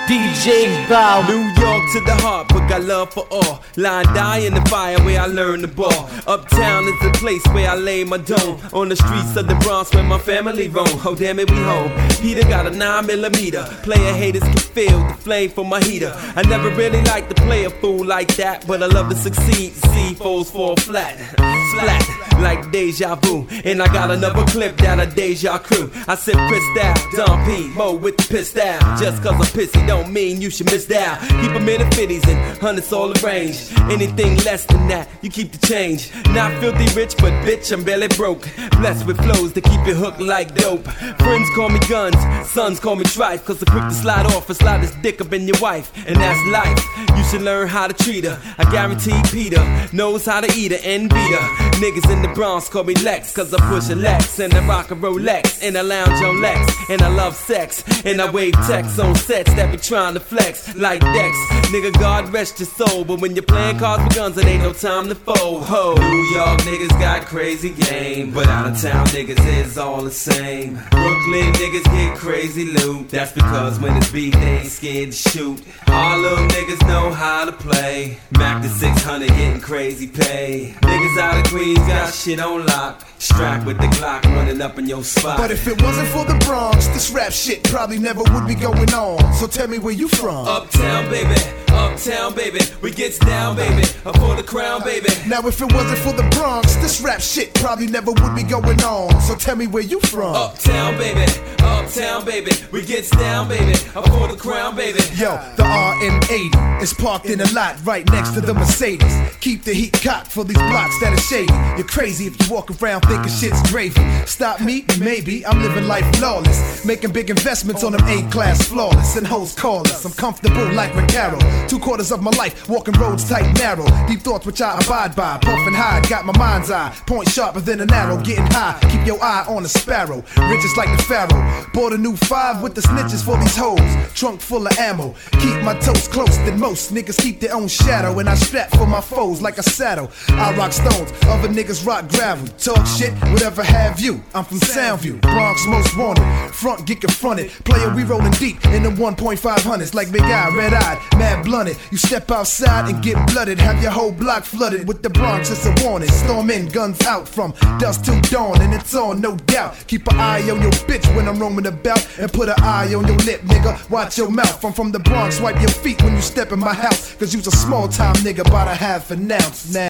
DJ Bow. New York to the heart, but got love for all. Line die in the fire where I learn the ball. Uptown is the place where I lay my dome. On the streets of the Bronx where my family roam. Oh damn it, we home. Peter got a 9mm. Player haters can feel the flame from my heater. I never really liked to play a fool like that, but I love to succeed. See foes fall flat, flat like deja vu. And I got another clip down a deja crew. I said pissed out, Don P, Mo with the pissed out. Just cause I'm pissy don't mean you should miss out. Keep them in the 50s and hundreds all arranged. Anything less than that, you keep the change. Not filthy rich, but bitch, I'm barely broke. Blessed with flows to keep you hooked like dope. Friends call me guns, sons call me trife. Cause I'm quick to slide off and slide this dick up in your wife. And that's life, you should learn how to treat her. I guarantee Peter knows how to eat her and beat her. Niggas in the Bronx call me Lex, cause I push a Lex. And I rock a Rolex, and I lounge on Lex. And I love sex, and I wave texts on sets that be trying to flex like Dex. Nigga, God rest your soul, but when you're playing cards with guns, it ain't no time to fold. Ho. New York niggas got crazy game, but out of town niggas is all the same. Brooklyn niggas get crazy loot, that's because when it's beat, they ain't scared to shoot. Harlem niggas know how to play, Mac the 600 getting crazy pay. Niggas out of Queens got shit on lock, strapped with the Glock running up in your spot. But if it wasn't for the Bronx, this rap shit probably never would be going on. So tell me where you from. Uptown baby, we gets down baby, up for the crown baby. Now if it wasn't for the Bronx, this rap shit probably never would be going on. So tell me where you from. Uptown baby, we gets down baby, up for the crown baby. Yo, the RM80 is parked in a lot right next to the Mercedes. Keep the heat cocked for these blocks that are shady. You're crazy if you walk around thinking shit's gravy. Stop me? Maybe. I'm living life flawless, making big investments on them A-class flawless. And hoes call us, I'm comfortable like Recaro. 2/4 of my life, walking roads tight and narrow. Deep thoughts which I abide by, puffing high, got my mind's eye. Point sharper than an arrow, getting high, keep your eye on a sparrow. Riches like the Pharaoh, bought a new 5 with the snitches for these hoes. Trunk full of ammo, keep my toes close than most. Niggas keep their own shadow, and I strap for my foes like a saddle. I rock stones, other niggas rock gravel. Talk shit, whatever have you, I'm from Soundview, Bronx most wanted. Front get confronted, player we rolling deep in the 1.500s like Big Eye, red eyed, mad blunted. You step outside and get blooded, have your whole block flooded with the Bronx, it's a warning. Storm in, guns out from dusk till dawn, and it's on, no doubt. Keep an eye on your bitch when I'm roaming about, and put an eye on your lip, nigga. Watch your mouth, I'm from the Bronx, wipe your feet when you step in my house, cause you's a small time nigga, about a half an ounce now.